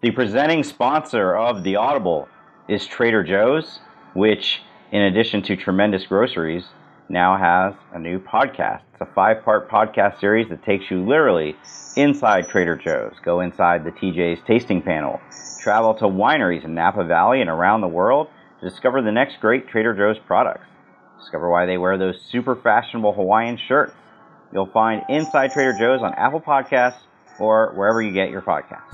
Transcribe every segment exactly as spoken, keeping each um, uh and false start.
The presenting sponsor of The Audible is Trader Joe's, which, in addition to tremendous groceries, now has a new podcast. It's a five-part podcast series that takes you literally inside Trader Joe's. Go inside the T J's tasting panel. Travel to wineries in Napa Valley and around the world to discover the next great Trader Joe's products. Discover why they wear those super fashionable Hawaiian shirts. You'll find Inside Trader Joe's on Apple Podcasts or wherever you get your podcasts.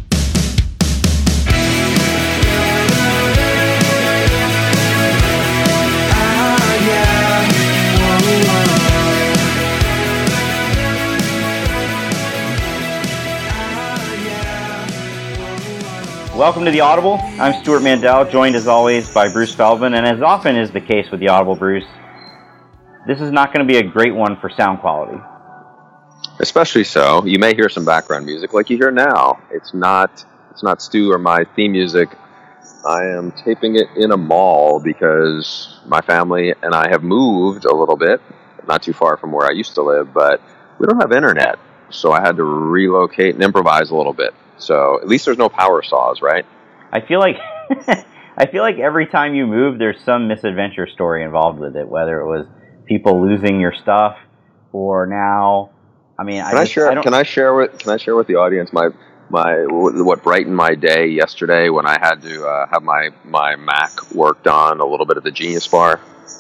Welcome to The Audible. I'm Stuart Mandel, joined as always by Bruce Feldman, and as often is the case with The Audible, Bruce, this is not going to be a great one for sound quality. Especially so. You may hear some background music like you hear now. It's not it's not Stu or my theme music. I am taping it in a mall because my family and I have moved a little bit, not too far from where I used to live, but we don't have internet, so I had to relocate and improvise a little bit. So at least there's no power saws, right? I feel like I feel like every time you move, there's some misadventure story involved with it, whether it was people losing your stuff or now. I mean, can I, I just, share? I can I share with Can I share with the audience my my what brightened my day yesterday when I had to uh, have my my Mac worked on a little bit of the Genius Bar?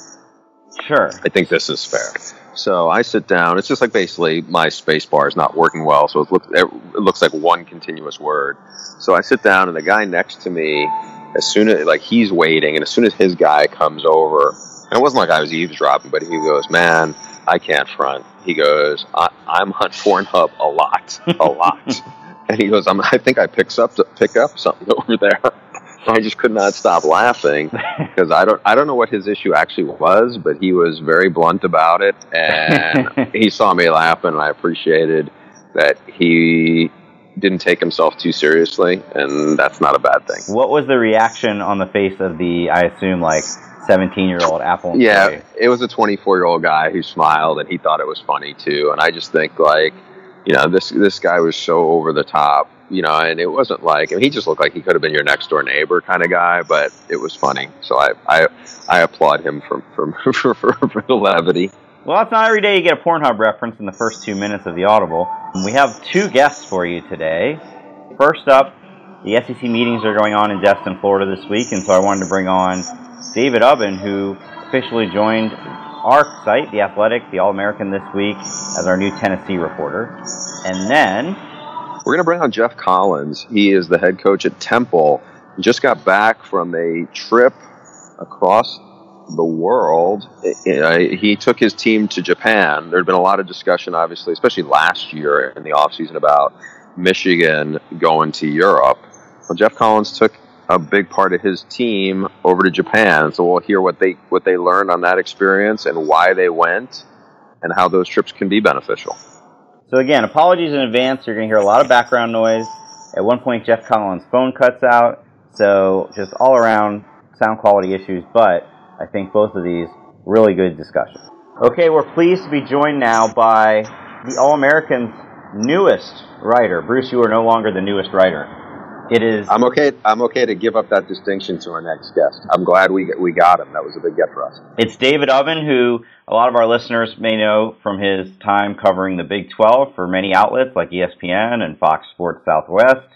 Sure. I think this is fair. So I sit down. It's just like basically my space bar is not working well, so it looks it looks like one continuous word. So I sit down, and the guy next to me, as soon as like he's waiting, and as soon as his guy comes over, and it wasn't like I was eavesdropping, but he goes, "Man, I can't front." He goes, I, "I'm on Pornhub a lot, a lot," and he goes, I'm, "I think I picks up to pick up something over there." I just could not stop laughing because I don't I don't know what his issue actually was, but he was very blunt about it, and he saw me laughing, and I appreciated that he didn't take himself too seriously, and that's not a bad thing. What was the reaction on the face of the, I assume, like seventeen-year-old Apple employee? Yeah, it was a twenty-four-year-old guy who smiled, and he thought it was funny too. And I just think, like, you know, this this guy was so over the top. You know, and it wasn't like, I mean, he just looked like he could have been your next door neighbor kind of guy, but it was funny. So I I, I applaud him for, for, for, for, for the levity. Well, it's not every day you get a Pornhub reference in the first two minutes of The Audible. We have two guests for you today. First up, the S E C meetings are going on in Destin, Florida this week, and so I wanted to bring on David Ubben, who officially joined our site, The Athletic, the All-American this week, as our new Tennessee reporter. And then we're going to bring on Geoff Collins. He is the head coach at Temple. He just got back from a trip across the world. He took his team to Japan. There had been a lot of discussion, obviously, especially last year in the offseason about Michigan going to Europe. Well, Geoff Collins took a big part of his team over to Japan. So we'll hear what they what they learned on that experience and why they went and how those trips can be beneficial. So again, apologies in advance. You're going to hear a lot of background noise. At one point, Geoff Collins' phone cuts out. So just all around sound quality issues. But I think both of these, really good discussion. Okay, we're pleased to be joined now by the All-American's newest writer. Bruce, you are no longer the newest writer. It is. I'm okay. I'm okay to give up that distinction to our next guest. I'm glad we we got him. That was a big get for us. It's David Ubben, who a lot of our listeners may know from his time covering the Big twelve for many outlets like E S P N and Fox Sports Southwest,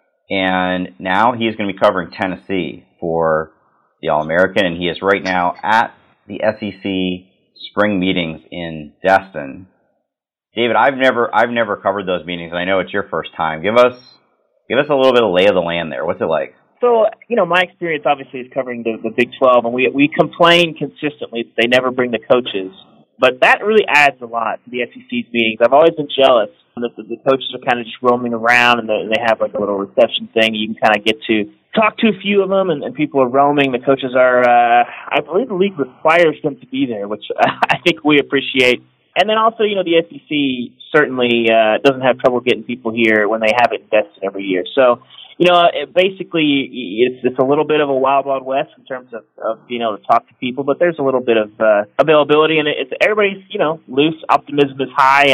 and now he is going to be covering Tennessee for the All-American, and he is right now at the S E C spring meetings in Destin. David, I've never I've never covered those meetings, and I know it's your first time. Give us. Give us a little bit of lay of the land there. What's it like? So, you know, my experience obviously is covering the, the Big twelve, and we we complain consistently that they never bring the coaches. But that really adds a lot to the S E C's meetings. I've always been jealous that the, the coaches are kind of just roaming around, and the, they have like a little reception thing. You can kind of get to talk to a few of them, and, and people are roaming. The coaches are, uh, I believe the league requires them to be there, which I think we appreciate. And then also, you know, the S E C certainly uh, doesn't have trouble getting people here when they have it invested every year. So, you know, it basically, it's it's a little bit of a wild, wild west in terms of, of being able to talk to people, but there's a little bit of uh, availability, and it's everybody's, you know, loose. Optimism is high, and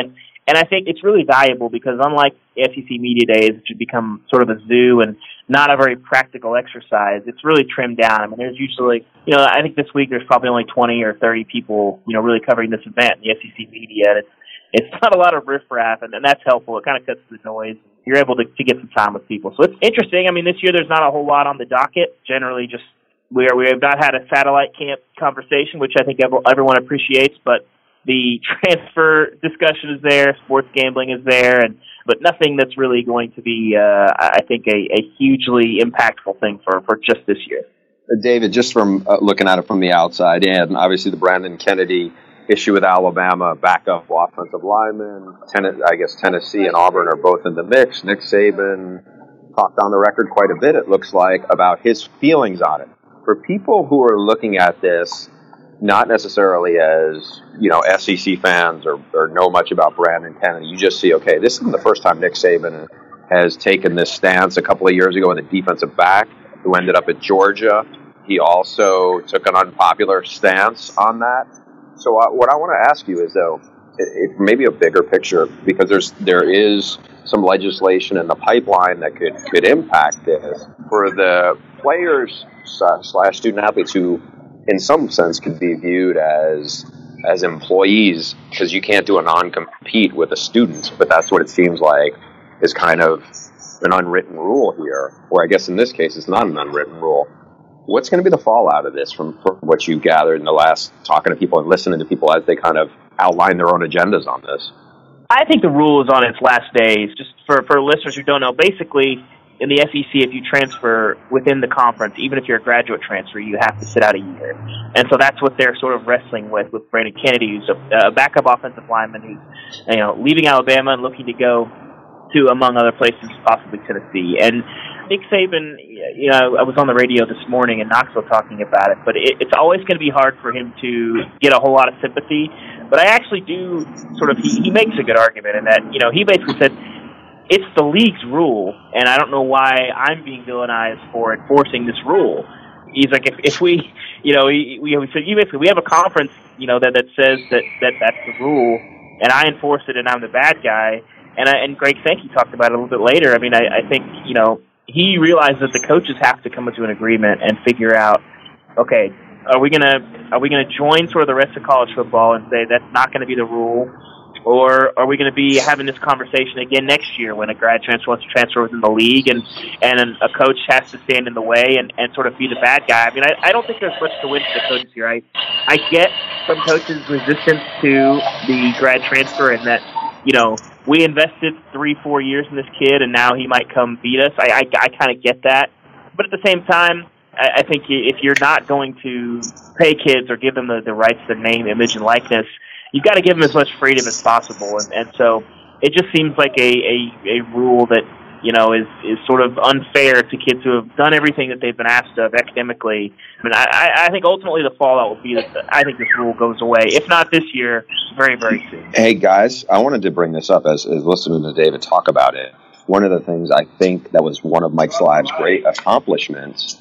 And I think it's really valuable because unlike S E C Media Days, which have become sort of a zoo and not a very practical exercise, it's really trimmed down. I mean, there's usually, you know, I think this week there's probably only twenty or thirty people, you know, really covering this event in the S E C media. And it's, it's not a lot of riffraff, and, and that's helpful. It kind of cuts the noise. You're able to, to get some time with people. So it's interesting. I mean, this year there's not a whole lot on the docket. Generally, just we are, we have not had a satellite camp conversation, which I think everyone appreciates, but the transfer discussion is there, sports gambling is there, and but nothing that's really going to be, uh, I think, a, a hugely impactful thing for, for just this year. David, just from uh, looking at it from the outside in, obviously the Brandon Kennedy issue with Alabama, backup offensive lineman, ten- I guess Tennessee and Auburn are both in the mix. Nick Saban talked on the record quite a bit, it looks like, about his feelings on it. For people who are looking at this not necessarily as, you know, S E C fans or, or know much about Brandon Kennedy, you just see, okay, this isn't the first time Nick Saban has taken this stance. A couple of years ago with a defensive back who ended up at Georgia, he also took an unpopular stance on that. So uh, what I want to ask you is, though, it, it maybe a bigger picture, because there's there is some legislation in the pipeline that could, could impact this for the players slash student athletes who, in some sense, could be viewed as as employees, because you can't do a non-compete with a student, but that's what it seems like is kind of an unwritten rule here, or I guess in this case it's not an unwritten rule. What's going to be the fallout of this from, from what you've gathered in the last talking to people and listening to people as they kind of outline their own agendas on this? I think the rule is on its last days. Just for, for listeners who don't know, basically in the S E C, if you transfer within the conference, even if you're a graduate transfer, you have to sit out a year. And so that's what they're sort of wrestling with, with Brandon Kennedy, who's a, a backup offensive lineman who's, you know, leaving Alabama and looking to go to, among other places, possibly Tennessee. And Nick Saban, you know, I was on the radio this morning in Knoxville talking about it, but it, it's always going to be hard for him to get a whole lot of sympathy. But I actually do sort of, he, he makes a good argument in that, you know, he basically said, it's the league's rule, and I don't know why I'm being villainized for enforcing this rule. He's like, if, if we, you know, we, we said, you basically, we have a conference, you know, that, that says that, that that's the rule, and I enforce it, and I'm the bad guy. And I, and Greg Sankey talked about it a little bit later. I mean, I, I think, you know, he realized that the coaches have to come into an agreement and figure out, okay, are we gonna are we gonna join sort of the rest of college football and say that's not going to be the rule? Or are we going to be having this conversation again next year when a grad transfer wants to transfer within the league and, and a coach has to stand in the way and, and sort of be the bad guy? I mean, I, I don't think there's much to win for the coaches here. I, I get some coaches' resistance to the grad transfer and that, you know, we invested three, four years in this kid and now he might come beat us. I, I, I kind of get that. But at the same time, I, I think if you're not going to pay kids or give them the, the rights to name, image, and likeness, you've got to give them as much freedom as possible, and, and so it just seems like a, a, a rule that, you know, is, is sort of unfair to kids who have done everything that they've been asked of academically. I mean, I, I think ultimately the fallout will be that the, I think this rule goes away, if not this year, very, very soon. Hey, guys, I wanted to bring this up as, as listening to David talk about it. One of the things I think that was one of Mike Slive's great accomplishments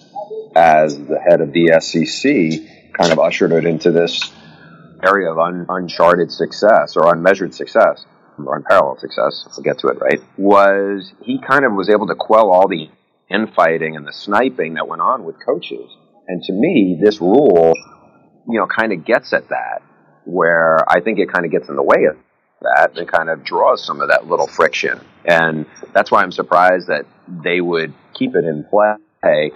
as the head of the S E C kind of ushered it into this area of un, uncharted success or unmeasured success or unparalleled success, we'll get to it, right, was he kind of was able to quell all the infighting and the sniping that went on with coaches. And to me, this rule, you know, kind of gets at that, where I think it kind of gets in the way of that and kind of draws some of that little friction. And that's why I'm surprised that they would keep it in play,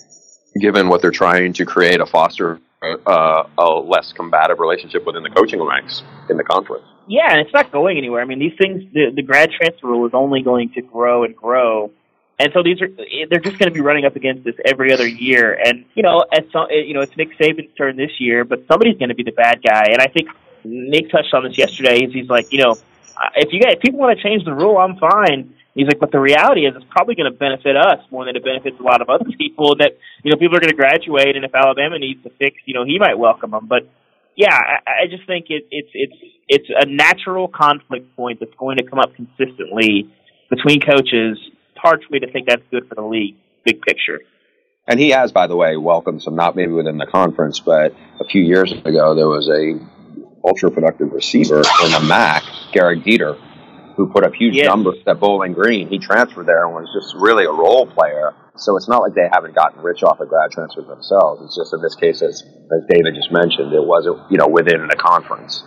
given what they're trying to create, a foster Uh, a less combative relationship within the coaching ranks in the conference. Yeah, and it's not going anywhere. I mean, these things, the, the grad transfer rule is only going to grow and grow. And so these are, they're just going to be running up against this every other year. And, you know, at some, you know, it's Nick Saban's turn this year, but somebody's going to be the bad guy. And I think Nick touched on this yesterday. He's like, you know, if you guys, if people want to change the rule, I'm fine. He's like, but the reality is it's probably going to benefit us more than it benefits a lot of other people. That, you know, people are going to graduate, and if Alabama needs to fix, you know, he might welcome them. But yeah, I, I just think it, it's it's it's a natural conflict point that's going to come up consistently between coaches. It's hard for me to think that's good for the league, big picture. And he has, by the way, welcomed some, not maybe within the conference, but a few years ago there was a ultra productive receiver in the M A C, Garrett Dieter, who put up huge yes. numbers at Bowling Green. He transferred there and was just really a role player. So it's not like they haven't gotten rich off of grad transfers themselves. It's just in this case, as, as David just mentioned, it wasn't, you know, within the conference.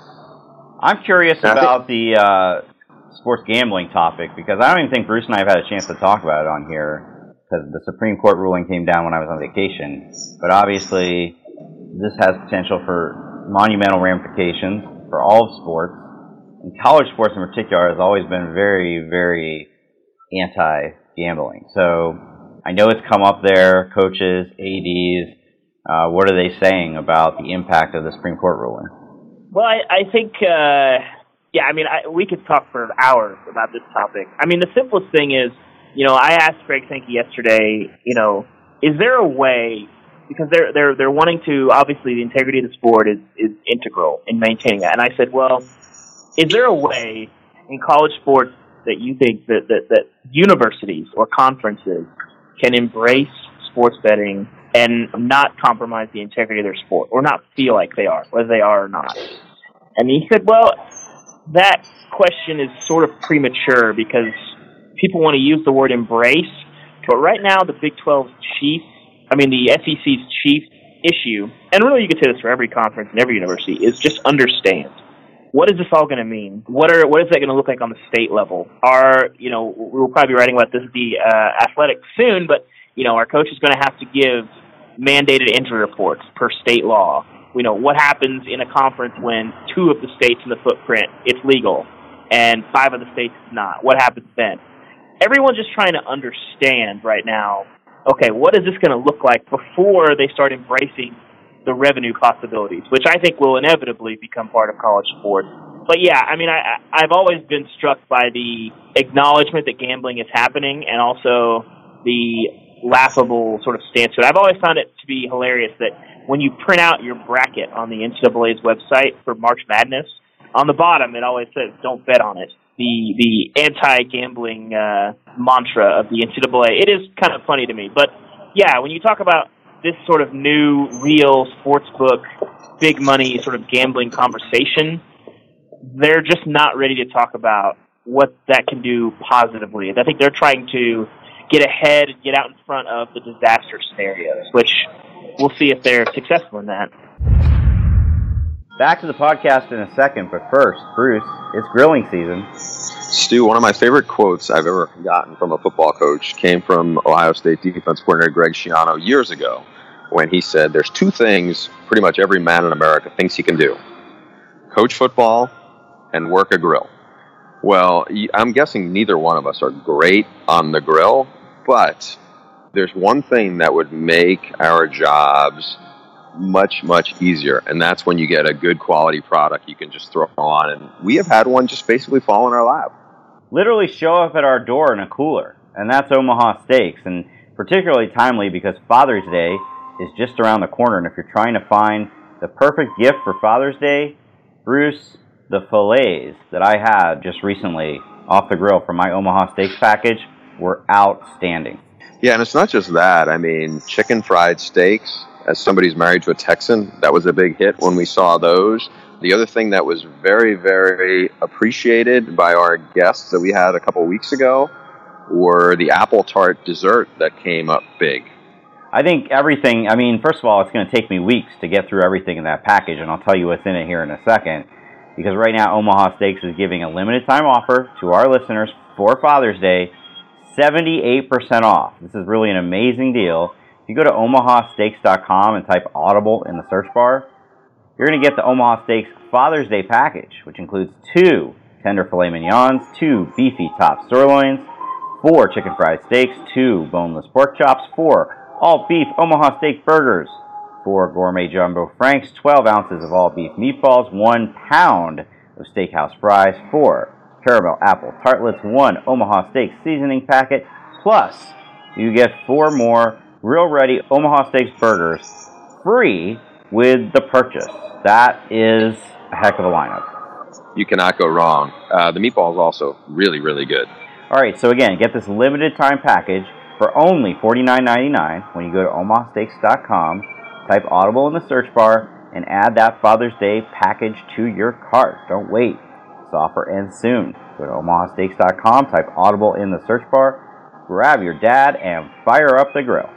I'm curious and about think, the uh, sports gambling topic, because I don't even think Bruce and I have had a chance to talk about it on here, because the Supreme Court ruling came down when I was on vacation. But obviously, this has potential for monumental ramifications for all of sports. And college sports in particular has always been very, very anti-gambling. So I know it's come up there, coaches, A Ds. Uh, what are they saying about the impact of the Supreme Court ruling? Well, I, I think, uh, yeah, I mean, I, we could talk for hours about this topic. I mean, the simplest thing is, you know, I asked Greg Sankey yesterday, you know, is there a way, because they're they're they're wanting to, obviously the integrity of the sport is, is integral in maintaining that. And I said, well, is there a way in college sports that you think that, that, that universities or conferences can embrace sports betting and not compromise the integrity of their sport, or not feel like they are, whether they are or not? And he said, well, that question is sort of premature because people want to use the word embrace, but right now the Big twelve's chief, I mean the S E C's chief issue, and really you could say this for every conference and every university, is just understand. What is this all going to mean? What are what is that going to look like on the state level? Our, you know, we'll probably be writing about this at the uh, Athletic soon, but you know, our coach is going to have to give mandated injury reports per state law. You know, what happens in a conference when two of the states in the footprint it's legal and five of the states it's not? What happens then? Everyone's just trying to understand right now, okay, what is this going to look like before they start embracing the revenue possibilities, which I think will inevitably become part of college sports. But yeah, I mean, I, I've always been struck by the acknowledgement that gambling is happening and also the laughable sort of stance. I've always found it to be hilarious that when you print out your bracket on the N C double A's website for March Madness, on the bottom it always says, don't bet on it. The the anti-gambling uh, mantra of the N C double A. It is kind of funny to me. But yeah, when you talk about this sort of new, real sportsbook, big money sort of gambling conversation, they're just not ready to talk about what that can do positively. I think they're trying to get ahead and get out in front of the disaster scenarios, which we'll see if they're successful in that. Back to the podcast in a second, but first, Bruce, it's grilling season. Stu, one of my favorite quotes I've ever gotten from a football coach came from Ohio State defense coordinator Greg Schiano years ago when he said there's two things pretty much every man in America thinks he can do: coach football and work a grill. Well, I'm guessing neither one of us are great on the grill, but there's one thing that would make our jobs much, much easier, and that's when you get a good quality product you can just throw on. And we have had one just basically fall in our lap. Literally show up at our door in a cooler, and that's Omaha Steaks, and particularly timely because Father's Day is just around the corner, and if you're trying to find the perfect gift for Father's Day, Bruce, the fillets that I had just recently off the grill from my Omaha Steaks package were outstanding. Yeah, and it's not just that. I mean, chicken fried steaks, as somebody who's married to a Texan, that was a big hit when we saw those. The other thing that was very, very appreciated by our guests that we had a couple weeks ago were the apple tart dessert that came up big. I think everything, I mean, first of all, it's going to take me weeks to get through everything in that package, and I'll tell you what's in it here in a second, because right now Omaha Steaks is giving a limited time offer to our listeners for Father's Day, seventy-eight percent off. This is really an amazing deal. If you go to omaha steaks dot com and type Audible in the search bar, you're going to get the Omaha Steaks Father's Day package, which includes two tender filet mignons, two beefy top sirloins, four chicken fried steaks, two boneless pork chops, four all-beef Omaha Steak burgers, four gourmet jumbo franks, twelve ounces of all-beef meatballs, one pound of steakhouse fries, four caramel apple tartlets, one Omaha Steak seasoning packet, plus you get four more grill-ready Omaha Steaks burgers free with the purchase. That is a heck of a lineup. You cannot go wrong. Uh, the meatball is also really, really good. All right, so again, get this limited time package for only forty-nine ninety-nine when you go to omaha steaks dot com, type Audible in the search bar, and add that Father's Day package to your cart. Don't wait. This offer ends soon. Go to omaha steaks dot com, type Audible in the search bar, grab your dad, and fire up the grill.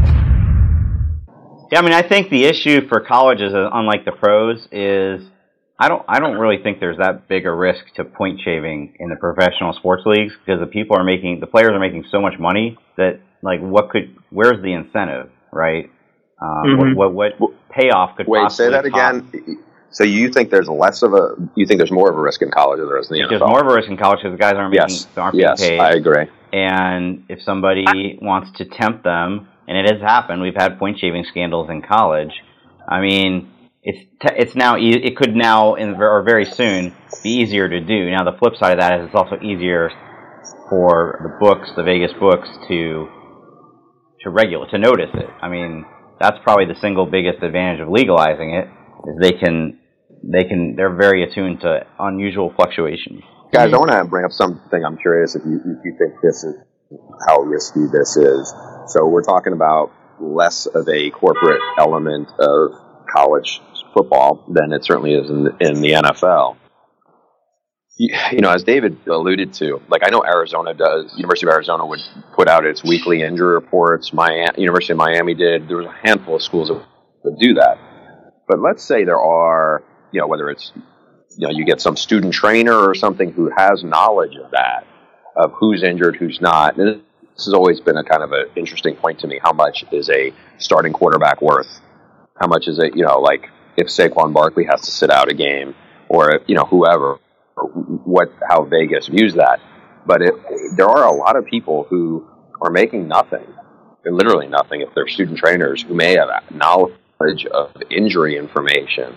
Yeah, I mean, I think the issue for colleges, unlike the pros, is I don't I don't really think there's that big a risk to point shaving in the professional sports leagues, because the people are making the players are making so much money that, like, what could where's the incentive, right? Um, mm-hmm. What what, what payoff could wait possibly say that again? Pop? So you think there's less of a you think there's more of a risk in college than there is in the N F L? There's more of a risk in college because the guys aren't making yes. aren't yes, being paid. I agree. And if somebody wants to tempt them, and it has happened, we've had point shaving scandals in college. I mean, it's te- it's now e- it could now in or very soon be easier to do. Now the flip side of that is it's also easier for the books, the Vegas books, to to regulate to notice it. I mean, that's probably the single biggest advantage of legalizing it is they can they can they're very attuned to unusual fluctuations. Guys, I want to bring up something. I'm curious if you if you think this is how risky this is. So we're talking about less of a corporate element of college football than it certainly is in the, in the N F L. You, you know, as David alluded to, like I know Arizona does, University of Arizona would put out its weekly injury reports. Miami, University of Miami did. There was a handful of schools that would do that. But let's say there are, you know, whether it's, you know, you get some student trainer or something who has knowledge of that, of who's injured, who's not. And this has always been a kind of an interesting point to me. How much is a starting quarterback worth? How much is it, you know, like if Saquon Barkley has to sit out a game or, you know, whoever, or what, how Vegas views that. But it, there are a lot of people who are making nothing, literally nothing, if they're student trainers who may have knowledge of injury information.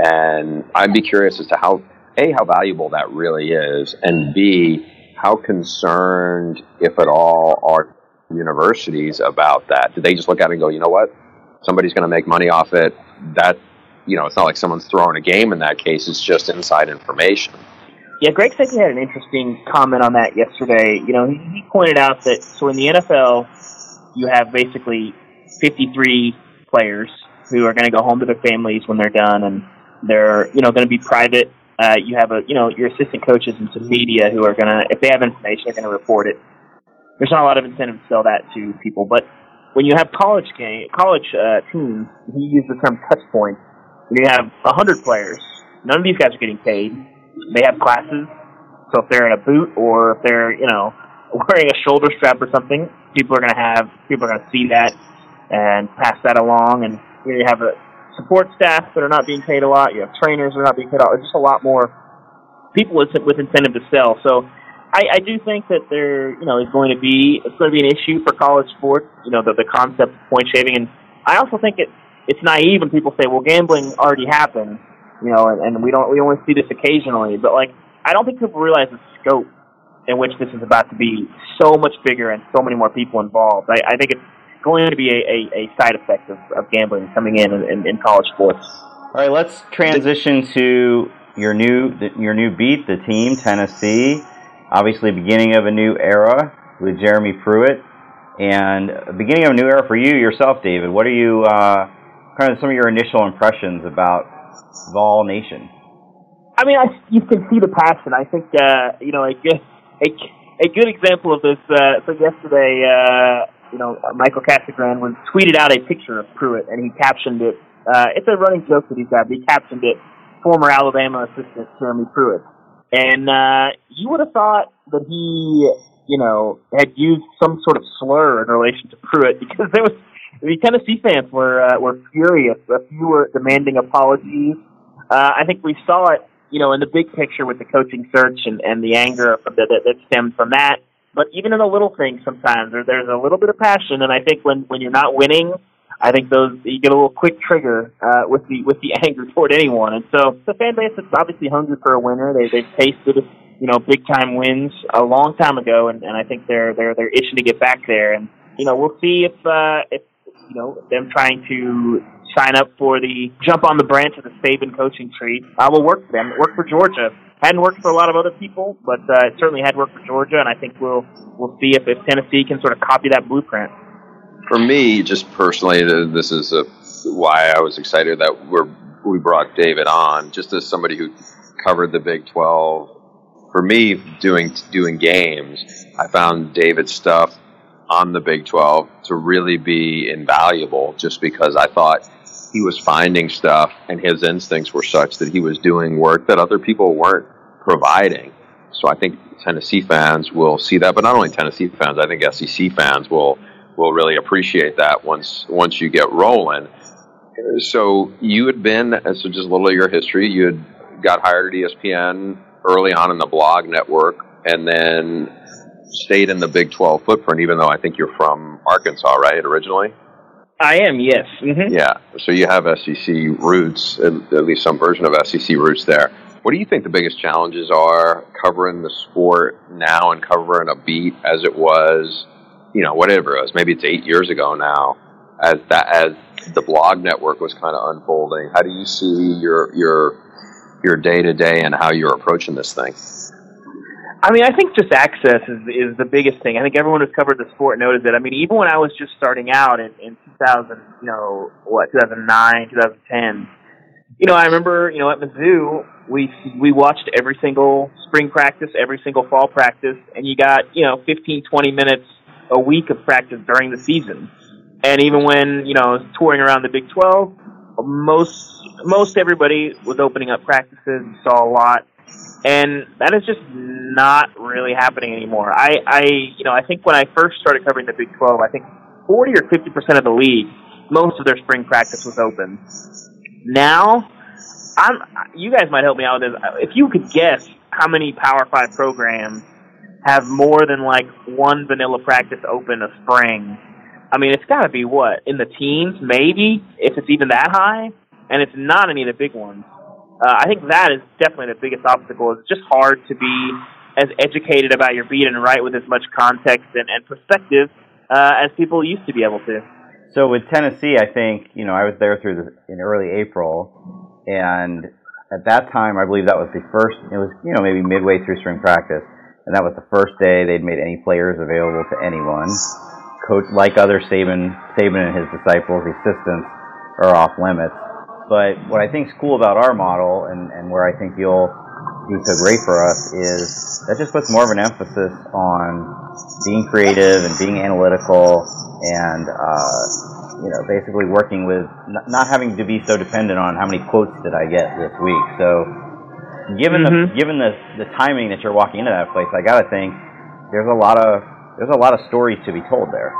And I'd be curious as to how, A, how valuable that really is, and B, how concerned, if at all, are universities about that? Do they just look at it and go, you know what, somebody's going to make money off it? That, you know, it's not like someone's throwing a game in that case. It's just inside information. Yeah, Greg said he had an interesting comment on that yesterday. You know, he, he pointed out that, so in the N F L, you have basically fifty-three players who are going to go home to their families when they're done, and they're, you know, going to be private. Uh, you have a, you know, your assistant coaches and some media who are going to, if they have information, they're going to report it. There's not a lot of incentive to sell that to people, but when you have college game, college uh, teams, he used the term touch points. When you have a hundred players, none of these guys are getting paid. They have classes, so if they're in a boot or if they're, you know, wearing a shoulder strap or something, people are going to have, people are going to see that and pass that along. And you have a support staff that are not being paid a lot. You have trainers that are not being paid a lot. There's just a lot more people with, with incentive to sell. So I, I do think that there, you know, is going to be, it's going to be an issue for college sports, you know, the, the concept of point shaving. And I also think it, it's naive when people say, well, gambling already happened, you know, and, and we don't, we only see this occasionally. But, like, I don't think people realize the scope in which this is about to be so much bigger and so many more people involved. I, I think it's going to be a, a, a side effect of, of gambling coming in, in in college sports. All right, let's transition to your new your new beat, the team, Tennessee. Obviously, beginning of a new era with Jeremy Pruitt, and beginning of a new era for you yourself, David. What are you uh, kind of some of your initial impressions about Vol Nation? I mean, I, you can see the passion. I think uh, you know a good a, a good example of this. Uh, so yesterday, uh, you know, Michael Casagran was tweeted out a picture of Pruitt, and he captioned it. Uh, it's a running joke that he's got. But he captioned it, "Former Alabama assistant Jeremy Pruitt," and uh, you would have thought that he, you know, had used some sort of slur in relation to Pruitt, because there was the Tennessee fans were uh, were furious. A few were demanding apologies. Uh, I think we saw it, you know, in the big picture with the coaching search and, and the anger that, that, that stemmed from that. But even in the little things, sometimes there, there's a little bit of passion, and I think when, when you're not winning, I think those you get a little quick trigger uh, with the with the anger toward anyone. And so the fan base is obviously hungry for a winner. They they've tasted, you know, big time wins a long time ago, and, and I think they're they're they're itching to get back there. And you know, we'll see if uh, if you know them trying to sign up for the jump on the branch of the Saban coaching tree uh, will work for them. It worked for Georgia. Hadn't worked for a lot of other people, but uh, it certainly had worked for Georgia, and I think we'll we'll see if, if Tennessee can sort of copy that blueprint. For me, just personally, this is a, why I was excited that we're we brought David on, just as somebody who covered the Big twelve for me, doing doing games, I found David's stuff on the Big twelve to really be invaluable, just because I thought he was finding stuff and his instincts were such that he was doing work that other people weren't providing. So I think Tennessee fans will see that, but not only Tennessee fans, I think S E C fans will will really appreciate that once once you get rolling. So you had been, so just a little of your history, you had got hired at E S P N early on in the blog network, and then stayed in the Big twelve footprint, even though I think you're from Arkansas, right, originally? I am, yes. Mm-hmm. Yeah, so you have S E C roots, at, at least some version of S E C roots there. What do you think the biggest challenges are covering the sport now and covering a beat as it was, you know, whatever it was, maybe it's eight years ago now, as that as the blog network was kind of unfolding? How do you see your your your day-to-day and how you're approaching this thing? I mean, I think just access is is the biggest thing. I think everyone who's covered the sport noted that. I mean, even when I was just starting out in, in two thousand, you know, what, two thousand nine, two thousand ten, you know, I remember, you know, at Mizzou, we we watched every single spring practice, every single fall practice, and you got, you know, fifteen, twenty minutes a week of practice during the season. And even when, you know, I was touring around the Big twelve, most most everybody was opening up practices. You saw a lot. And that is just not really happening anymore. I, I, you know, I think when I first started covering the Big twelve, I think forty or fifty percent of the league, most of their spring practice was open. Now, I'm, you guys might help me out with this. If you could guess how many Power Five programs have more than like one vanilla practice open a spring, I mean, it's got to be what, in the teens, maybe, if it's even that high, and it's not any of the big ones. Uh, I think that is definitely the biggest obstacle. It's just hard to be as educated about your beat and write with as much context and, and perspective uh, as people used to be able to. So with Tennessee, I think, you know, I was there through the, in early April, and at that time, I believe that was the first, it was, you know, maybe midway through spring practice, and that was the first day they'd made any players available to anyone. Coach, like other Saban, Saban and his disciples, the assistants are off limits. But what I think is cool about our model, and, and where I think you'll be so great for us, is that just puts more of an emphasis on being creative and being analytical, and uh, you know, basically working with n- not having to be so dependent on how many quotes did I get this week. So, given mm-hmm. the given the the timing that you're walking into that place, I gotta think there's a lot of there's a lot of stories to be told there.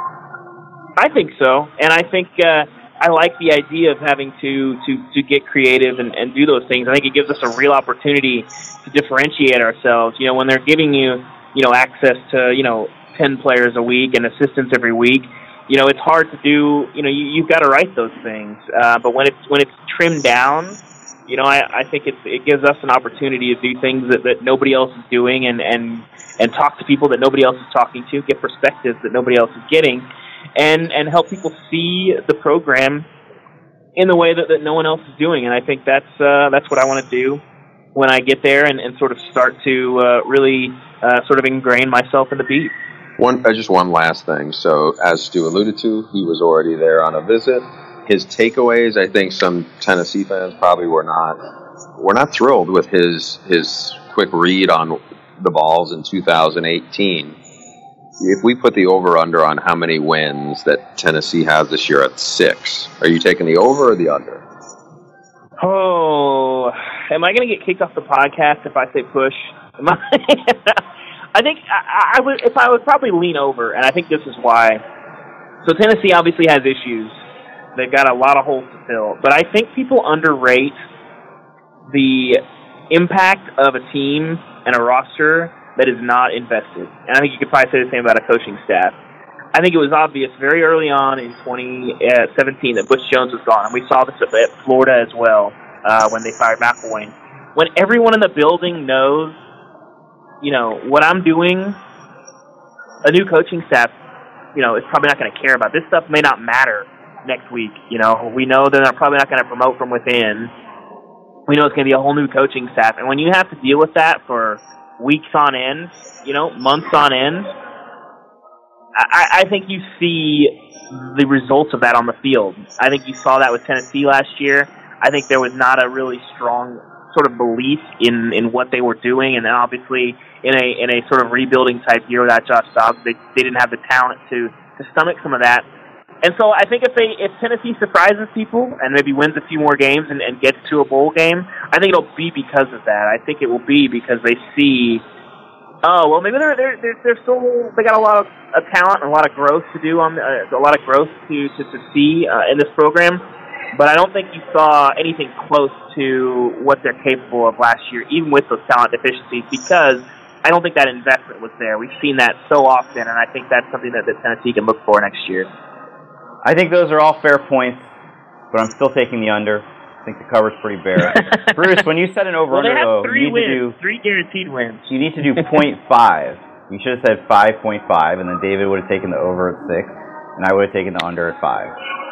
I think so, and I think. Uh, I like the idea of having to, to, to get creative and, and do those things. I think it gives us a real opportunity to differentiate ourselves. You know, when they're giving you, you know, access to, you know, ten players a week and assistants every week, you know, it's hard to do, you know, you, you've got to write those things. Uh, but when it's, when it's trimmed down, you know, I, I think it's, it gives us an opportunity to do things that, that nobody else is doing, and, and, and talk to people that nobody else is talking to, get perspectives that nobody else is getting. And, and help people see the program in the way that, that no one else is doing. And I think that's uh, that's what I want to do when I get there, and, and sort of start to uh, really uh, sort of ingrain myself in the beat. One, uh, just one last thing. So, as Stu alluded to, he was already there on a visit. His takeaways, I think some Tennessee fans probably were not were not thrilled with his his quick read on the balls in two thousand eighteen. If we put the over-under on how many wins that Tennessee has this year at six, are you taking the over or the under? Oh, am I going to get kicked off the podcast if I say push? Am I, I think I, I would. If I would probably lean over, and I think this is why. So Tennessee obviously has issues. They've got a lot of holes to fill, but I think people underrate the impact of a team and a roster that is not invested. And I think you could probably say the same about a coaching staff. I think it was obvious very early on in twenty seventeen that Butch Jones was gone, and we saw this at Florida as well uh, when they fired McElwain. When everyone in the building knows, you know, what I'm doing, a new coaching staff, you know, is probably not going to care about. This stuff may not matter next week. You know, we know that they're probably not going to promote from within. We know it's going to be a whole new coaching staff. And when you have to deal with that for weeks on end, you know, months on end, I, I think you see the results of that on the field. I think you saw that with Tennessee last year. I think there was not a really strong sort of belief in, in what they were doing, and then obviously in a in a sort of rebuilding type year without Josh Dobbs, they they didn't have the talent to, to stomach some of that. And so I think if they if Tennessee surprises people and maybe wins a few more games and, and gets to a bowl game, I think it'll be because of that. I think it will be because they see, oh well, maybe they're they're they're, they're still they got a lot of uh, talent and a lot of growth to do on uh, a lot of growth to to, to see uh, in this program. But I don't think you saw anything close to what they're capable of last year, even with those talent deficiencies, because I don't think that investment was there. We've seen that so often, and I think that's something that, that Tennessee can look for next year. I think those are all fair points, but I'm still taking the under. I think the cover's pretty bare. Bruce, when you said an over-under, well, though, three you need wins, to do three guaranteed wins. You need to do point five. You should have said five point five, and then David would have taken the over at six, and I would have taken the under at five.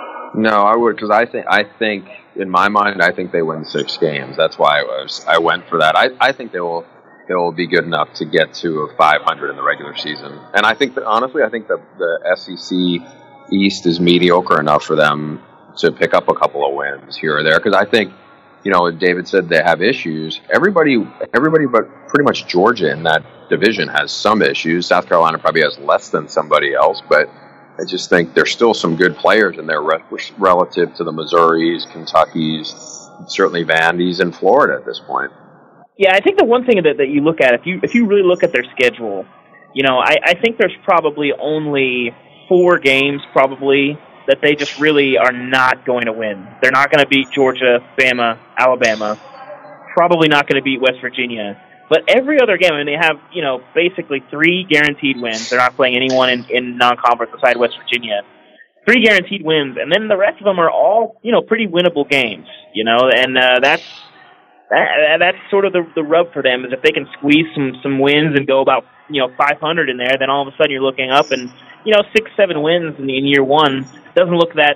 No, I would, because I think I think in my mind I think they win six games. That's why I was I went for that. I, I think they will they will be good enough to get to a five hundred in the regular season, and I think that honestly I think the the S E C East is mediocre enough for them to pick up a couple of wins here or there. Because I think, you know, David said they have issues. Everybody, everybody, but pretty much Georgia in that division has some issues. South Carolina probably has less than somebody else, but I just think there's still some good players in there re- relative to the Missouris, Kentuckys, certainly Vandy's, and Florida at this point. Yeah, I think the one thing that, that you look at, if you if you really look at their schedule, you know, I, I think there's probably only four games probably that they just really are not going to win. They're not going to beat Georgia, Bama, Alabama. Probably not going to beat West Virginia. But every other game, I mean, they have, you know, basically three guaranteed wins. They're not playing anyone in, in non-conference beside West Virginia. Three guaranteed wins, and then the rest of them are all, you know, pretty winnable games, you know, and uh, that's that, that's sort of the, the rub for them, is if they can squeeze some, some wins and go about, you know, five hundred in there, then all of a sudden you're looking up and, you know, six, seven wins in, in year one doesn't look that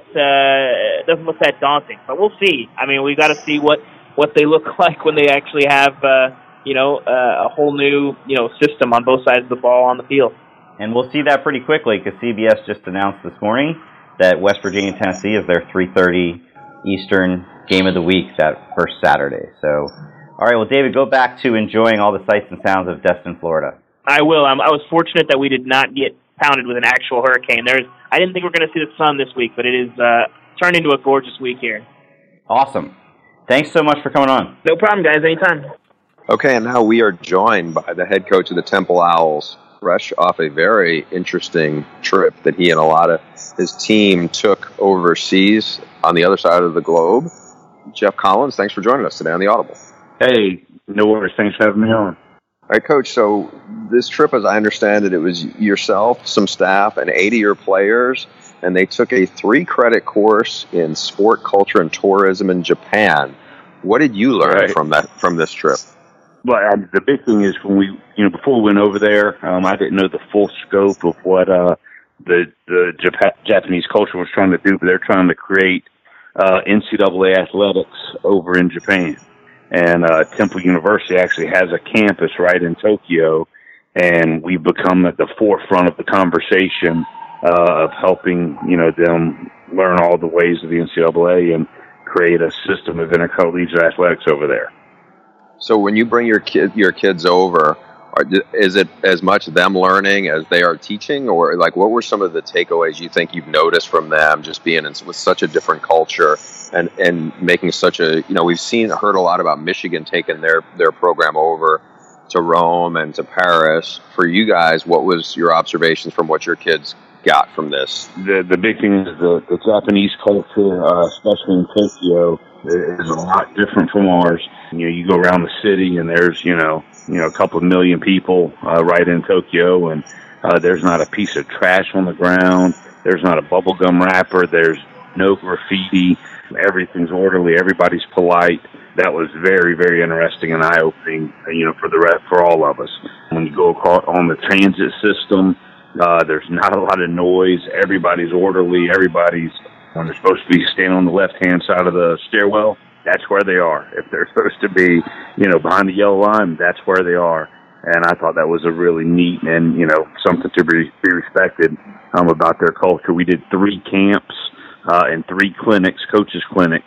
uh, doesn't look that daunting. But we'll see. I mean, we got to see what, what they look like when they actually have, uh, you know, uh, a whole new, you know, system on both sides of the ball on the field. And we'll see that pretty quickly because C B S just announced this morning that West Virginia Tennessee is their three thirty Eastern game of the week that first Saturday. So, all right, well, David, go back to enjoying all the sights and sounds of Destin, Florida. I will. Um, I was fortunate that we did not get pounded with an actual hurricane. There's, I didn't think we were going to see the sun this week, but it is uh, turned into a gorgeous week here. Awesome. Thanks so much for coming on. No problem, guys. Anytime. Okay, and now we are joined by the head coach of the Temple Owls, fresh off a very interesting trip that he and a lot of his team took overseas on the other side of the globe. Jeff Collins, thanks for joining us today on The Audible. Hey, no worries. Thanks for having me on. All right, Coach, so this trip, as I understand it, it was yourself, some staff, and eight of your players, and they took a three-credit course in sport, culture, and tourism in Japan. What did you learn right. from that from this trip? Well, uh, the big thing is when we, you know, before we went over there, um, I didn't know the full scope of what uh, the the Jap- Japanese culture was trying to do, but they're trying to create uh, N C double A athletics over in Japan. And uh, Temple University actually has a campus right in Tokyo, and we've become at the forefront of the conversation uh, of helping, you know, them learn all the ways of the N C double A and create a system of intercollegiate athletics over there. So when you bring your kid, your kids over, are, is it as much them learning as they are teaching, or like what were some of the takeaways you think you've noticed from them just being in, with such a different culture and, and making such a, you know, we've seen, heard a lot about Michigan taking their, their program over to Rome and to Paris. For you guys, what was your observations from what your kids got from this? The the big thing is the, the Japanese culture, uh, especially in Tokyo, is a lot different from ours. You know, you go around the city and there's, you know, you know, a couple of million people uh, right in Tokyo, and uh, there's not a piece of trash on the ground. There's not a bubblegum wrapper. There's no graffiti. Everything's orderly. Everybody's polite. That was very, very interesting and eye-opening, you know, for the rest, for all of us. When you go across on the transit system, uh, there's not a lot of noise. Everybody's orderly. Everybody's, when they're supposed to be standing on the left-hand side of the stairwell, that's where they are. If they're supposed to be, you know, behind the yellow line, that's where they are. And I thought that was a really neat and, you know, something to be, be respected um, about their culture. We did three camps uh, and three clinics, coaches' clinics,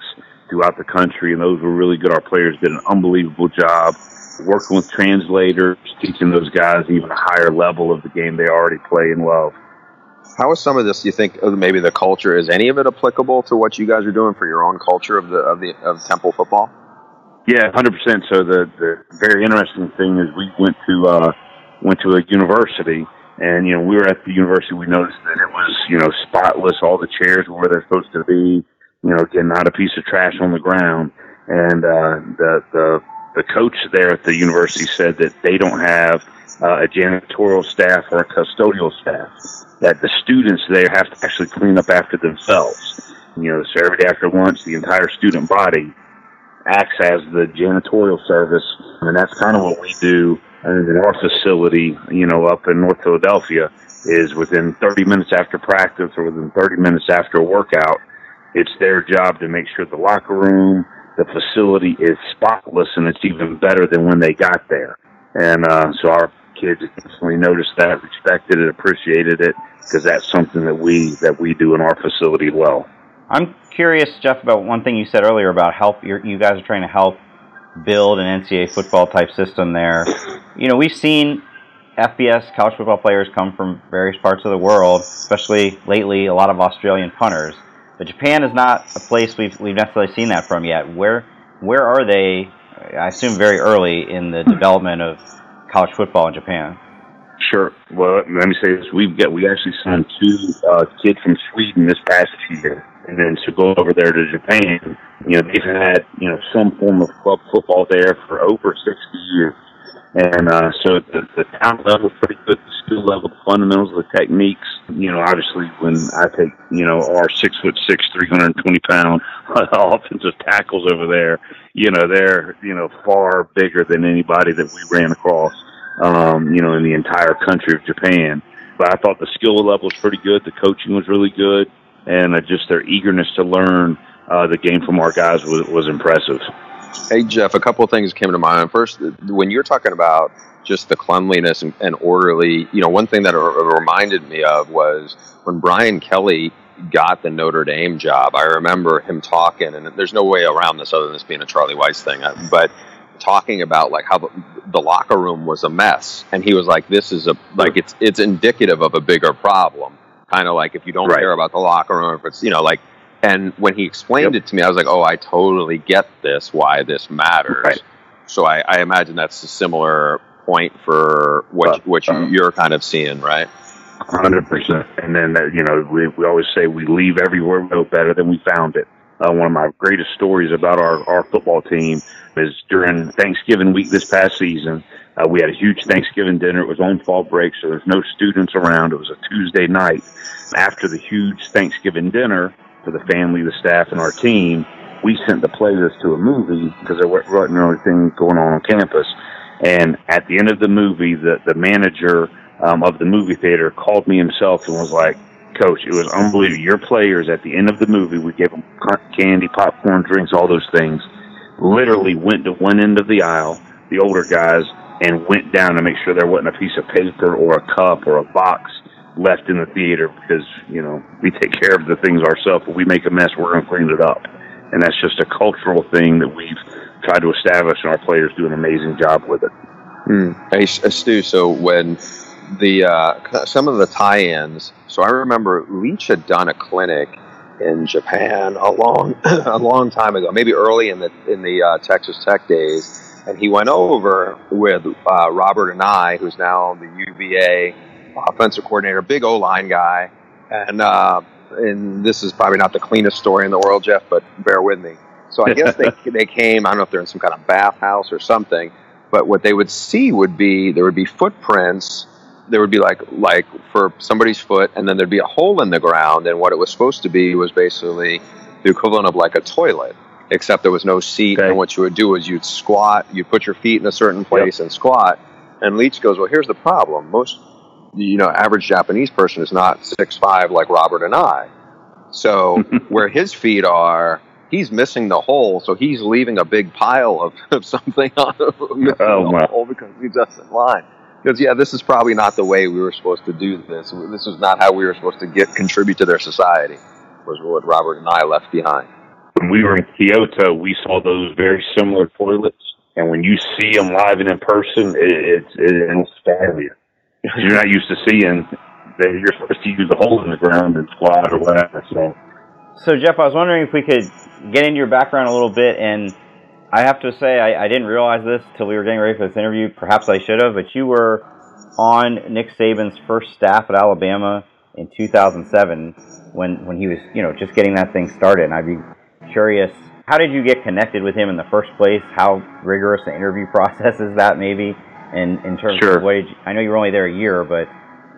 throughout the country, and those were really good. Our players did an unbelievable job working with translators, teaching those guys even a higher level of the game they already play and love. How is some of this, do you think, maybe the culture, is any of it applicable to what you guys are doing for your own culture of the of the of Temple football? Yeah, one hundred percent. So the, the very interesting thing is we went to uh, went to a university, and, you know, we were at the university, we noticed that it was, you know, spotless. All the chairs were where they're supposed to be, you know, again, not a piece of trash on the ground. And uh, the, the, the coach there at the university said that they don't have uh, a janitorial staff or a custodial staff, that the students there have to actually clean up after themselves. You know, so every day after lunch, the entire student body acts as the janitorial service, and that's kind of what we do in our facility, you know, up in North Philadelphia, is within thirty minutes after practice or within thirty minutes after a workout, it's their job to make sure the locker room, the facility is spotless, and it's even better than when they got there. And uh, so our kids instantly noticed that, respected it, appreciated it, because that's something that we that we do in our facility well. I'm curious, Jeff, about one thing you said earlier about help. You're, you guys are trying to help build an N C double A football type system there. You know, we've seen F B S college football players come from various parts of the world, especially lately, a lot of Australian punters. But Japan is not a place we've we've necessarily seen that from yet. Where where are they? I assume very early in the development of college football in Japan. Sure. Well, let me say this: we've got we actually signed two uh, kids from Sweden this past year, and then to go over there to Japan. You know, they've had you know some form of club football there for over sixty years, and uh, so the, the talent level is pretty good, the skill level, the fundamentals, the techniques. You know, obviously, when I take you know our six foot six, three hundred twenty pound offensive tackles over there, you know they're you know far bigger than anybody that we ran across. Um, you know, in the entire country of Japan. But I thought the skill level was pretty good. The coaching was really good. And uh, just their eagerness to learn uh, the game from our guys was, was impressive. Hey, Jeff, a couple of things came to mind. First, when you're talking about just the cleanliness and, and orderly, you know, one thing that it reminded me of was when Brian Kelly got the Notre Dame job. I remember him talking, and there's no way around this other than this being a Charlie Weiss thing, but talking about like how the, the locker room was a mess, and he was like, "This is a like it's it's indicative of a bigger problem." Kind of like if you don't right. care about the locker room, if it's you know like. And when he explained yep. it to me, I was like, "Oh, I totally get this. Why this matters." Right. So I, I imagine that's a similar point for what uh, what you, you're kind of seeing, right? one hundred percent. And then uh, you know we we always say we leave everywhere we go better than we found it. Uh, one of my greatest stories about our, our football team is during Thanksgiving week this past season. Uh, we had a huge Thanksgiving dinner. It was on fall break, so there's no students around. It was a Tuesday night. After the huge Thanksgiving dinner for the family, the staff, and our team, we sent the players to a movie because there wasn't anything going on on campus. And at the end of the movie, the, the manager um, of the movie theater called me himself and was like, "Coach, it was unbelievable. Your players at the end of the movie, we gave them candy, popcorn, drinks, all those things, literally went to one end of the aisle, the older guys, and went down to make sure there wasn't a piece of paper or a cup or a box left in the theater because, you know, we take care of the things ourselves. If we make a mess, we're going to clean it up." And that's just a cultural thing that we've tried to establish, and our players do an amazing job with it. Mm. Hey, Stu, so when the uh, some of the tie-ins, so I remember Leach had done a clinic in Japan a long a long time ago, maybe early in the in the uh, Texas Tech days, and he went over with uh, Robert Anae, who's now the U V A offensive coordinator, big O-line guy, and uh, and this is probably not the cleanest story in the world, Jeff, but bear with me. So I guess they they came, I don't know if they're in some kind of bathhouse or something, but what they would see would be there would be footprints. There would be like like for somebody's foot, and then there'd be a hole in the ground, and what it was supposed to be was basically the equivalent of like a toilet, except there was no seat, okay. And what you would do is you'd squat, you'd put your feet in a certain place yep. and squat, and Leach goes, "Well, here's the problem. Most, you know, average Japanese person is not six five like Robert and I. So where his feet are, he's missing the hole, so he's leaving a big pile of, of something on the, oh, the hole because he doesn't line." Because, yeah, this is probably not the way we were supposed to do this. This is not how we were supposed to get contribute to their society, was what Robert and I left behind. when we were in Kyoto, we saw those very similar toilets. And when you see them live and in person, it, it's it'll startle you. You're not used to seeing that you're supposed to use a hole in the ground and squat or whatever. So, so Jeff, I was wondering if we could get into your background a little bit. And I have to say, I, I didn't realize this until we were getting ready for this interview. Perhaps I should have, but you were on Nick Saban's first staff at Alabama in two thousand seven when, when he was, you know, just getting that thing started. And I'd be curious, how did you get connected with him in the first place? How rigorous the interview process is that, maybe? And in terms sure. of what did you, I know you were only there a year, but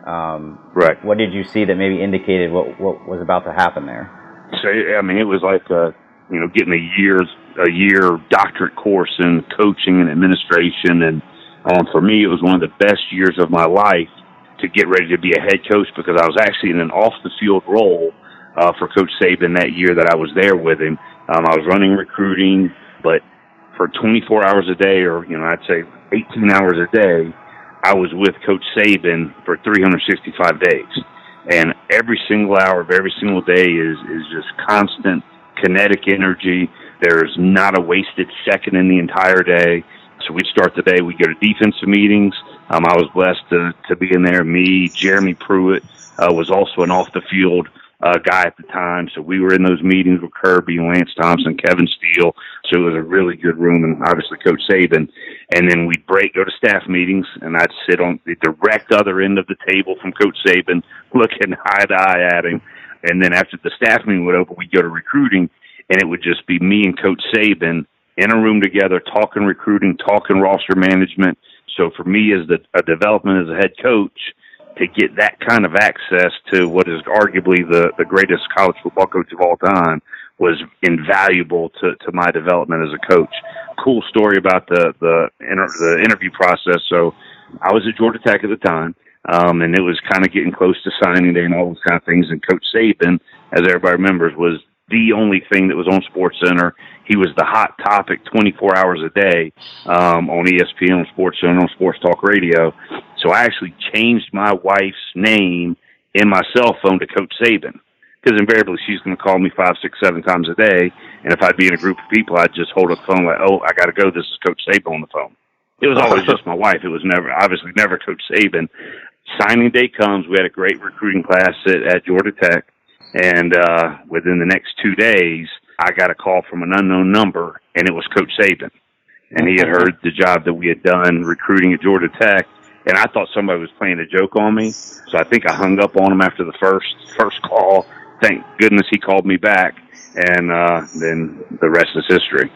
um, right. what did you see that maybe indicated what what was about to happen there? So I mean, it was like uh, you know, getting a year's a year doctorate course in coaching and administration, and um, for me, it was one of the best years of my life to get ready to be a head coach, because I was actually in an off the field role uh, for Coach Saban that year that I was there with him. Um, I was running recruiting, but for twenty-four hours a day, or, you know, I'd say eighteen hours a day, I was with Coach Saban for three hundred sixty-five days. And every single hour of every single day is, is just constant kinetic energy. There's not a wasted second in the entire day. So we'd start the day, we'd go to defensive meetings. Um, I was blessed to, to be in there. Me, Jeremy Pruitt uh, was also an off-the-field uh, guy at the time. So we were in those meetings with Kirby, Lance Thompson, Kevin Steele. So it was a really good room, and obviously Coach Saban. And then we'd break, go to staff meetings, and I'd sit on the direct other end of the table from Coach Saban, looking eye to eye at him. And then after the staff meeting would open, we'd go to recruiting, and it would just be me and Coach Saban in a room together, talking recruiting, talking roster management. So for me, as the a development as a head coach, to get that kind of access to what is arguably the, the greatest college football coach of all time was invaluable to, to my development as a coach. Cool story about the the, inter, the interview process. So I was at Georgia Tech at the time, um, and it was kind of getting close to signing day and all those kind of things. And Coach Saban, as everybody remembers, was the only thing that was on SportsCenter. He was the hot topic twenty-four hours a day um, on E S P N, on SportsCenter, on Sports Talk Radio. So I actually changed my wife's name in my cell phone to Coach Saban, because invariably she's going to call me five, six, seven times a day. And if I'd be in a group of people, I'd just hold up the phone like, oh, I got to go. This is Coach Saban on the phone. It was always just my wife. It was never, obviously never Coach Saban. Signing day comes. We had a great recruiting class at, at Georgia Tech. And uh, within the next two days, I got a call from an unknown number, and it was Coach Saban. And he had heard the job that we had done recruiting at Georgia Tech, and I thought somebody was playing a joke on me. So I think I hung up on him after the first first call. Thank goodness he called me back, and uh, then the rest is history.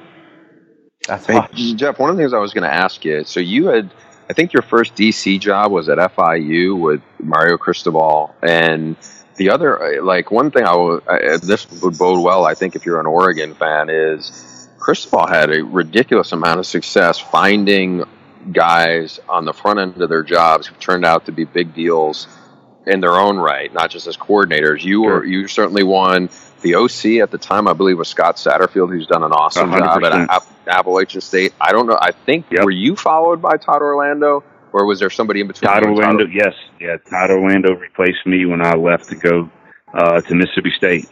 That's hey, Jeff, one of the things I was going to ask you, so you had, I think your first D C job was at F I U with Mario Cristobal, and the other, like, one thing I will, I, this would bode well, I think, if you're an Oregon fan, is Cristobal had a ridiculous amount of success finding guys on the front end of their jobs who turned out to be big deals in their own right, not just as coordinators. You were, you certainly won. The O C at the time, I believe, was Scott Satterfield, who's done an awesome one hundred percent job at Appalachian State. I don't know. I think, yep. Were you followed by Todd Orlando? Or was there somebody in between? Todd Orlando, Todd? yes. Yeah, Todd Orlando replaced me when I left to go uh, to Mississippi State.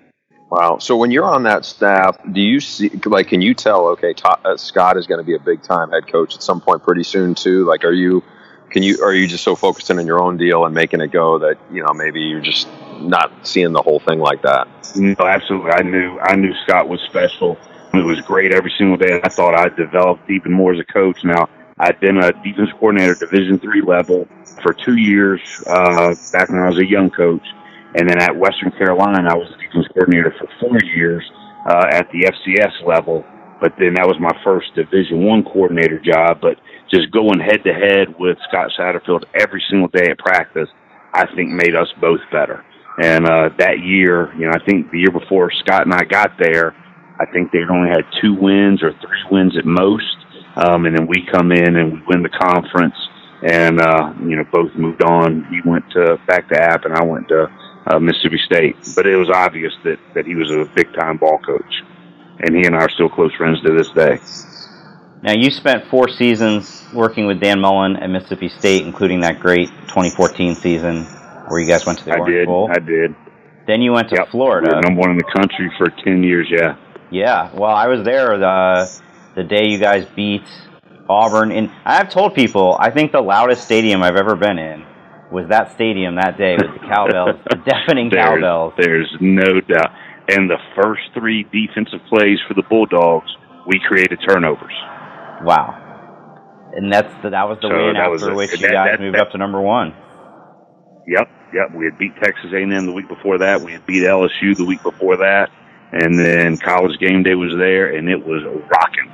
Wow. So when you're on that staff, do you see, like, can you tell, okay, Todd, uh, Scott is going to be a big-time head coach at some point pretty soon, too? Like, are you, can you, are you just so focused in on your own deal and making it go that, you know, maybe you're just not seeing the whole thing like that? No, absolutely. I knew, I knew Scott was special. It was great every single day. I thought I developed even more as a coach. Now, I'd been a defense coordinator at Division three level for two years uh, back when I was a young coach. And then at Western Carolina, I was a defense coordinator for four years uh, at the F C S level. But then that was my first Division one coordinator job. But just going head-to-head with Scott Satterfield every single day at practice, I think made us both better. And uh, that year, you know, I think the year before Scott and I got there, I think they'd only had two wins or three wins at most. Um, and then we come in and we win the conference, and uh, you know, both moved on. He went to back to App, and I went to uh, Mississippi State. But it was obvious that, that he was a big time ball coach, and he and I are still close friends to this day. Now, you spent four seasons working with Dan Mullen at Mississippi State, including that great twenty fourteen season where you guys went to the I Orange did, Bowl. I did. Then you went to yep. Florida. We were number one in the country for ten years. Yeah. Yeah, well, I was there the the day you guys beat Auburn, and I've told people I think the loudest stadium I've ever been in was that stadium that day with the cowbells, the deafening there's, cowbells. There's no doubt. And the first three defensive plays for the Bulldogs, we created turnovers. Wow. And that's the, that was the so win after was a, which that, you guys that, moved that, up to number one. Yep, yep. We had beat Texas A and M the week before that. We had beat L S U the week before that. And then College Game Day was there, and it was rocking.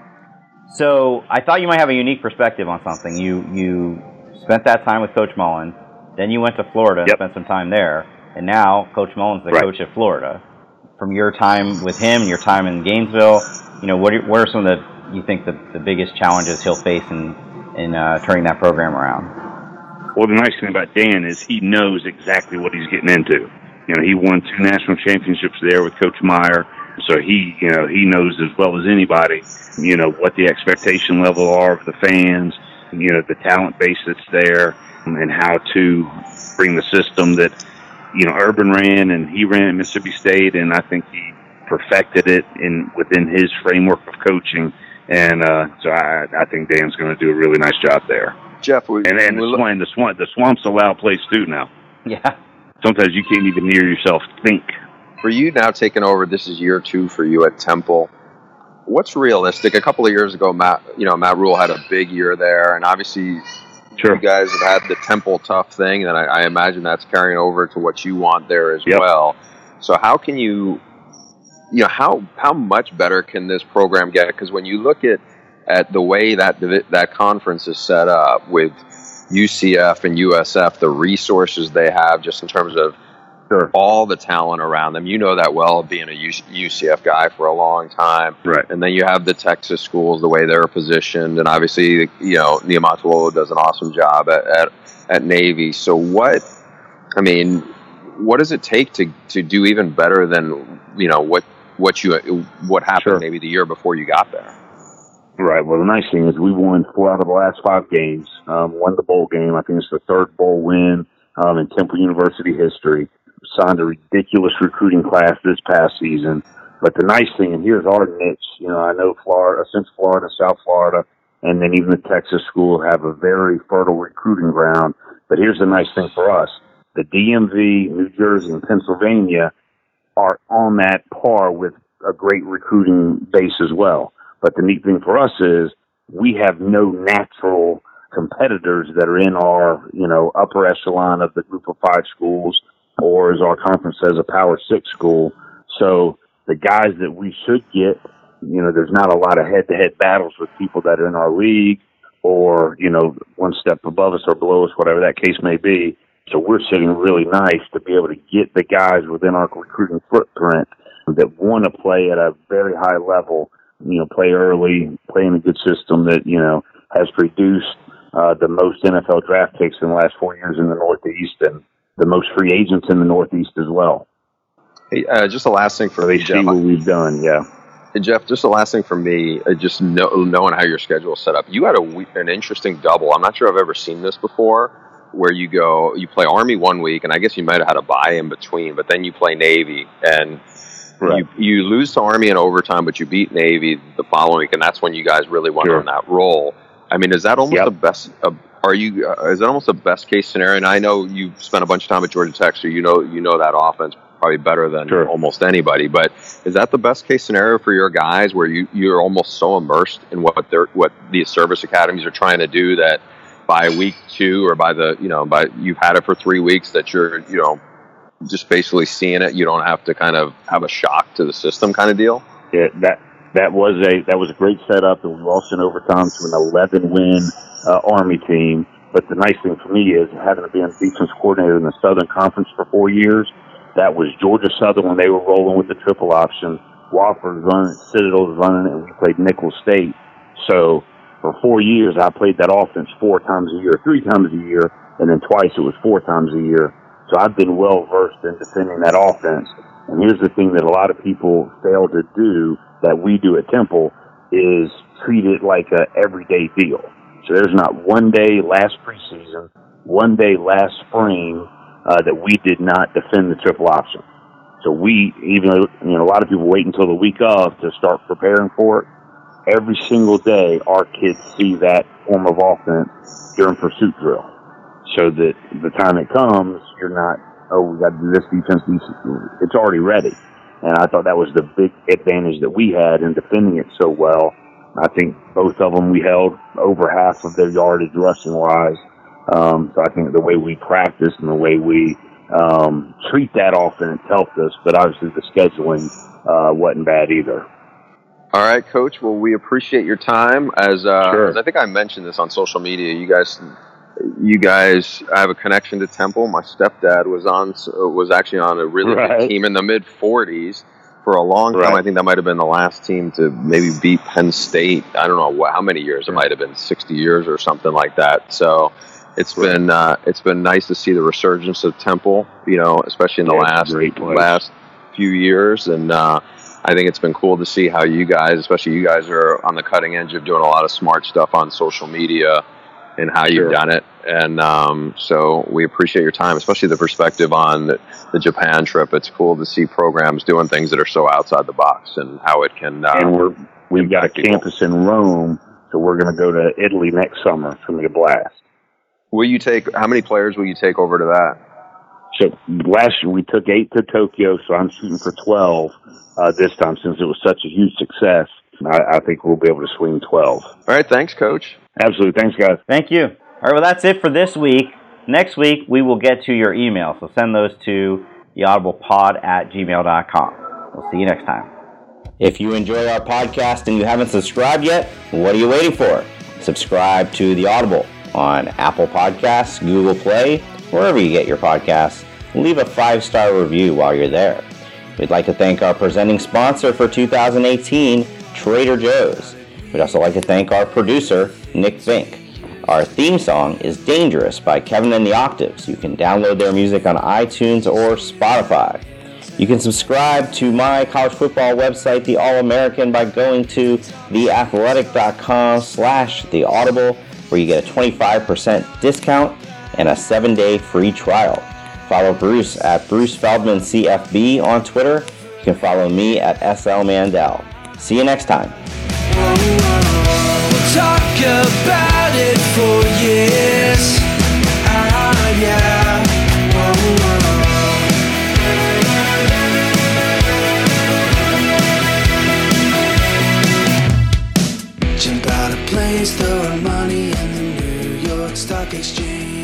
So I thought you might have a unique perspective on something. You you spent that time with Coach Mullen, then you went to Florida and yep. spent some time there, and now Coach Mullen's the right. coach at Florida. From your time with him, your time in Gainesville, you know, what are, what are some of the you think the, the biggest challenges he'll face in in uh, turning that program around? Well, the nice thing about Dan is he knows exactly what he's getting into. You know, he won two national championships there with Coach Meyer, so he, you know, he knows as well as anybody, you know, what the expectation level are of the fans, you know, the talent base that's there, and how to bring the system that, you know, Urban ran and he ran at Mississippi State, and I think he perfected it in within his framework of coaching. And uh, so I, I think Dan's going to do a really nice job there. Jeff, we, and then the swamp, the swamp, the swamp's a loud place too now. Yeah. Sometimes you can't even hear yourself think. For you now taking over, this is year two for you at Temple. What's realistic? A couple of years ago, Matt, you know, Matt Rule had a big year there, and obviously, sure. you guys have had the Temple tough thing, and I, I imagine that's carrying over to what you want there as yep. well. So, how can you, you know, how how much better can this program get? Because when you look at at the way that that conference is set up with U C F and U S F, the resources they have just in terms of sure. all the talent around them. You know that well, being a U C F guy for a long time. Right. And then you have the Texas schools, the way they're positioned. And obviously, you know, Niumatalolo does an awesome job at, at, at Navy. So what, I mean, what does it take to, to do even better than, you know, what, what you, what happened sure. maybe the year before you got there? Right. Well, the nice thing is we won four out of the last five games, um, won the bowl game. I think it's the third bowl win um, in Temple University history. Signed a ridiculous recruiting class this past season. But the nice thing, and here's our niche, you know, I know Florida, since Florida, South Florida, and then even the Texas school have a very fertile recruiting ground. But here's the nice thing for us. The D M V, New Jersey, and Pennsylvania are on that par with a great recruiting base as well. But the neat thing for us is we have no natural competitors that are in our, you know, upper echelon of the group of five schools, or as our conference says, a power six school. So the guys that we should get, you know, there's not a lot of head-to-head battles with people that are in our league or, you know, one step above us or below us, whatever that case may be. So we're sitting really nice to be able to get the guys within our recruiting footprint that want to play at a very high level, you know, play early, play in a good system that, you know, has produced uh, the most N F L draft picks in the last four years in the Northeast and the most free agents in the Northeast as well. Hey, uh, just the last thing for so me, they Jeff. See what we've done, yeah. Hey, Jeff, just the last thing for me, uh, just know, knowing how your schedule is set up. You had a, an interesting double. I'm not sure I've ever seen this before, where you go, you play Army one week, and I guess you might have had a bye in between, but then you play Navy, and right. you, you lose to Army in overtime, but you beat Navy the following week, and that's when you guys really went sure. on that roll. I mean, is that almost yep. the best? Uh, are you? Uh, is that almost the best case scenario? And I know you've spent a bunch of time at Georgia Tech, so you know you know that offense probably better than sure. almost anybody. But is that the best case scenario for your guys, where you you're almost so immersed in what they're what these service academies are trying to do that by week two or by the you know by you've had it for three weeks that you're you know just basically seeing it. You don't have to kind of have a shock to the system kind of deal. Yeah, that. That was a that was a great setup, and we lost in overtime to an eleven win uh, Army team. But the nice thing for me is having been defense coordinator in the Southern Conference for four years. That was Georgia Southern when they were rolling with the triple option. Wofford was running it, Citadel was running it, and we played Nicholls State. So for four years, I played that offense four times a year, three times a year, and then twice it was four times a year. So I've been well versed in defending that offense. And here's the thing that a lot of people fail to do that we do at Temple is treat it like a everyday deal. So there's not one day last preseason, one day last spring uh, that we did not defend the triple option. So we, even though, you know, a lot of people wait until the week of to start preparing for it, every single day our kids see that form of offense during pursuit drill. So that the time it comes, you're not, oh, we got to do this defense, it's already ready. And I thought that was the big advantage that we had in defending it so well. I think both of them, we held over half of their yardage rushing-wise. Um, so I think the way we practiced and the way we um, treat that offense helped us. But obviously the scheduling uh, wasn't bad either. All right, Coach. Well, we appreciate your time. As, uh, Sure. as I think I mentioned this on social media, you guys, you guys have a connection to Temple. My stepdad was on, was actually on a really Right. good team in the mid forties for a long time. Right. I think that might have been the last team to maybe beat Penn State. I don't know what, how many years. It might have been sixty years or something like that. So it's Right. been uh, it's been nice to see the resurgence of Temple. You know, especially in the Yeah, it's a last great place. last few years, and uh, I think it's been cool to see how you guys, especially you guys, are on the cutting edge of doing a lot of smart stuff on social media and how Sure. you've done it. And um, so we appreciate your time, especially the perspective on the, the Japan trip. It's cool to see programs doing things that are so outside the box and how it can. Uh, And we're, we've got a impact people. campus in Rome, so we're going to go to Italy next summer. It's going to be a blast. Will you take, how many players will you take over to that? So last year we took eight to Tokyo, so I'm shooting for twelve uh, this time since it was such a huge success. I, I think we'll be able to swing twelve. All right. Thanks, Coach. Absolutely. Thanks, guys. Thank you. All right, well, that's it for this week. Next week, we will get to your email, so send those to theaudiblepod at gmail dot com. We'll see you next time. If you enjoy our podcast and you haven't subscribed yet, what are you waiting for? Subscribe to The Audible on Apple Podcasts, Google Play, wherever you get your podcasts. Leave a five-star review while you're there. We'd like to thank our presenting sponsor for two thousand eighteen, Trader Joe's. We'd also like to thank our producer, Nick Fink. Our theme song is Dangerous by Kevin and the Octaves. You can download their music on iTunes or Spotify. You can subscribe to my college football website, The All-American, by going to theathletic.com slash theaudible, where you get a twenty-five percent discount and a seven-day free trial. Follow Bruce at Bruce Feldman C F B on Twitter. You can follow me at S L Mandel. See you next time. We'll talk about it for years. Ah, yeah. Whoa, whoa. Jump out of planes, throw our money in the New York Stock Exchange.